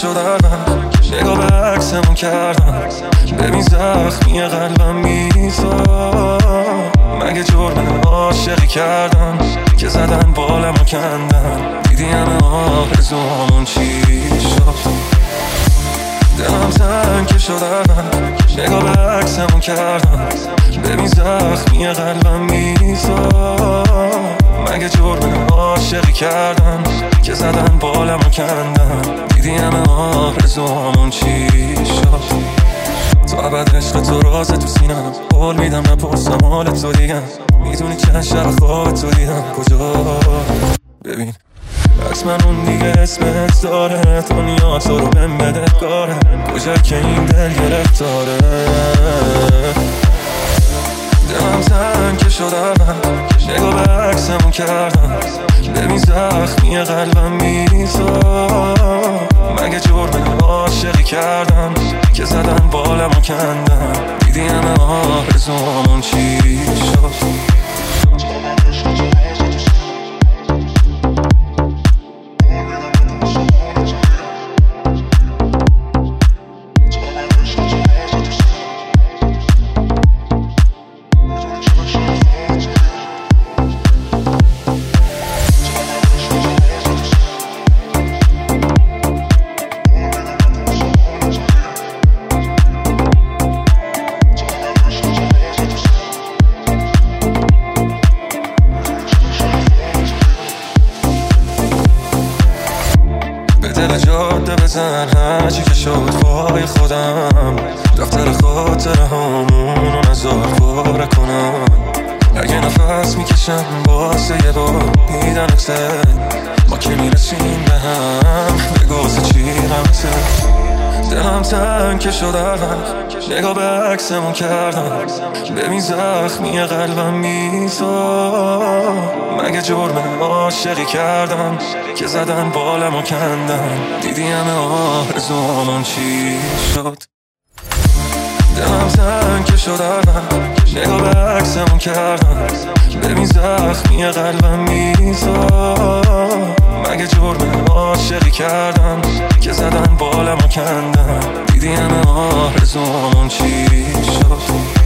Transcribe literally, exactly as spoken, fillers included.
شدم نگاه به عکسمون کردم ببین زخمی قلبم میزا مگه جرم عاشقی کردم که زدن بالمو کندن دیدی همه آرزوامون چی شد دلم تنگ شدم نگاه به عکسمون کردم ببین زخمی قلبم میزا مگه جرم عاشقی کردم که زدن بالمو کندن دیدی همه آرزوامون چی شد تو ابد عشق تو راز تو سینم قول میدم نپرسم حال تو دیگم میدونی چند شب خواب تو دیدم کجا ببین حتما اون دیگه اسمت داره دنیا تو رو بهم بده کاره کجا که این دل گرفتاره دلم تنگ شدم نگاه به عکسمون کردم ببین زخمی قلبم میزا مگه جرم عاشقی کردم که زدن بالمو کندن دیدی همه آرزوامون چی شد دل جاده بزن هرچی که شد وای خودم دفتر خاطره هامون رو نزار پاره کنم اگه نفس میکشم واسه یه بار میدن اکسل ما که میرسیم به هم بگوزه چی غمته دلم تنگ شدم نگاه به عکسمون کردم ببین زخمی قلبم میزا مگه جرم عاشقی کردم که زدن بالمو کندن دیدی همه آرزوامون چی شد دلم تنگ شدم نگاه به عکسمون کردم ببین زخمی قلبم میزا مگه جرم عاشقی کردم که زدن بالمو کندن دیدی همه آرزوامون چی شد